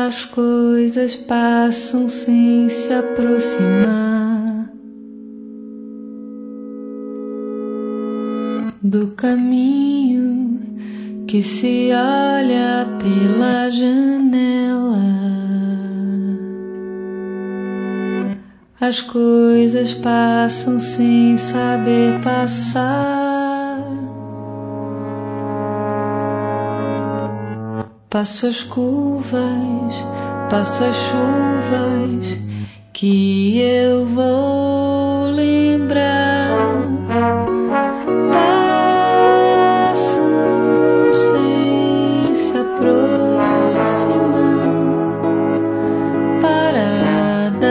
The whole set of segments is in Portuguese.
As coisas passam sem se aproximar do caminho que se olha pela janela. As coisas passam sem saber passar. Passo as curvas, passo as chuvas que eu vou lembrar. Passam sem se aproximar. Paradas,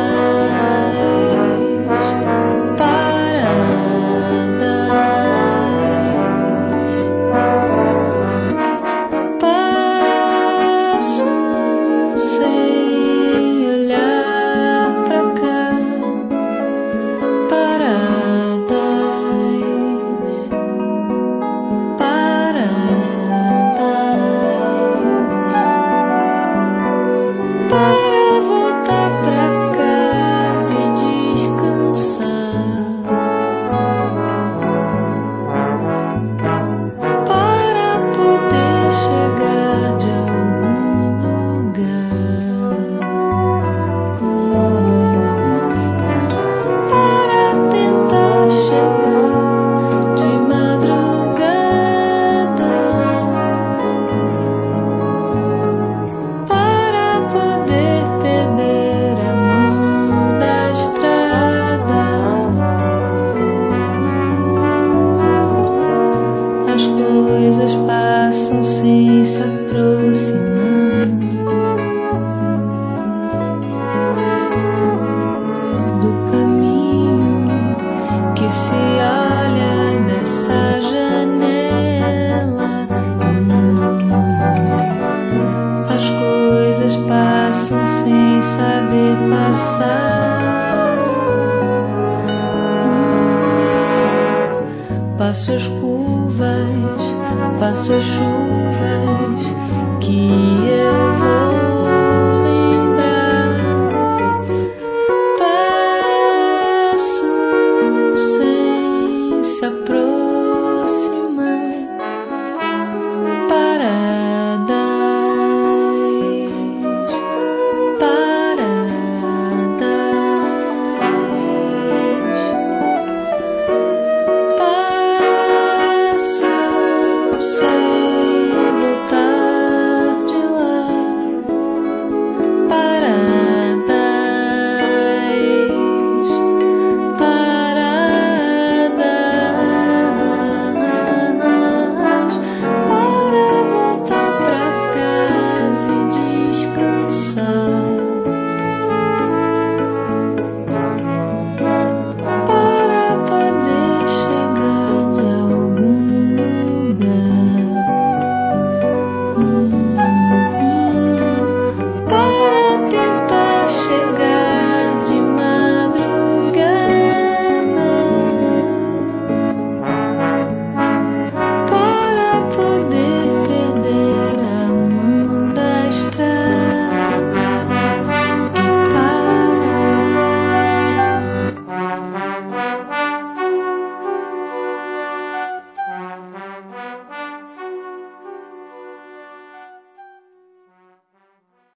passo as curvas, passo as chuvas que